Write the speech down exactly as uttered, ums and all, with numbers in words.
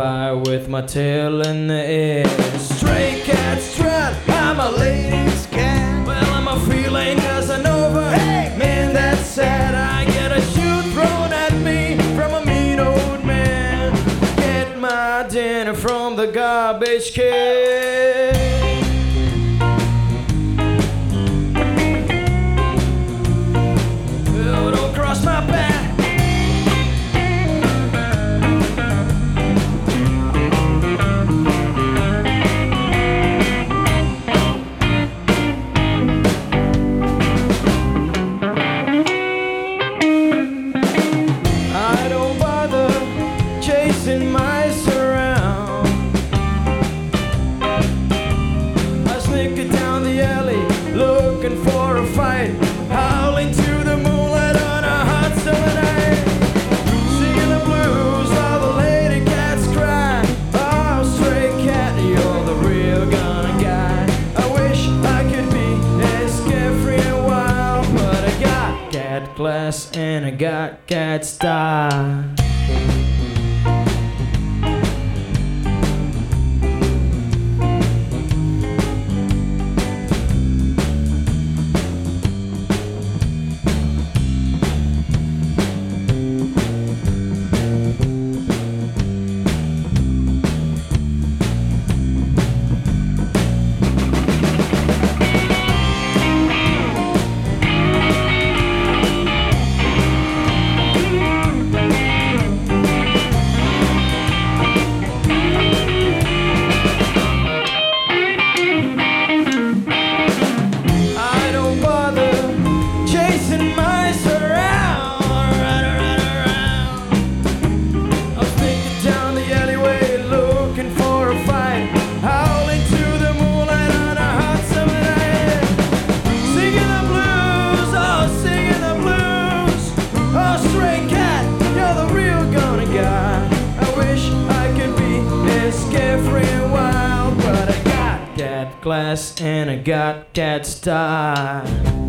by with my tail in the air. Stray cat strut, I'm a ladies' cat. Well, I'm a feeling Casanova. Hey, man, that's sad. I get a shoe thrown at me from a mean old man. Get my dinner from the garbage can. Oh, don't cross my path. Chasing mice around, I sneak it down the alley, looking for a fight, howling to the moonlight on a hot summer night, singing the blues while the lady cats cry. Oh, stray cat, you're the real gunna guy. I wish I could be as carefree and wild, but I got cat class and I got cat style. Class and I got cat style.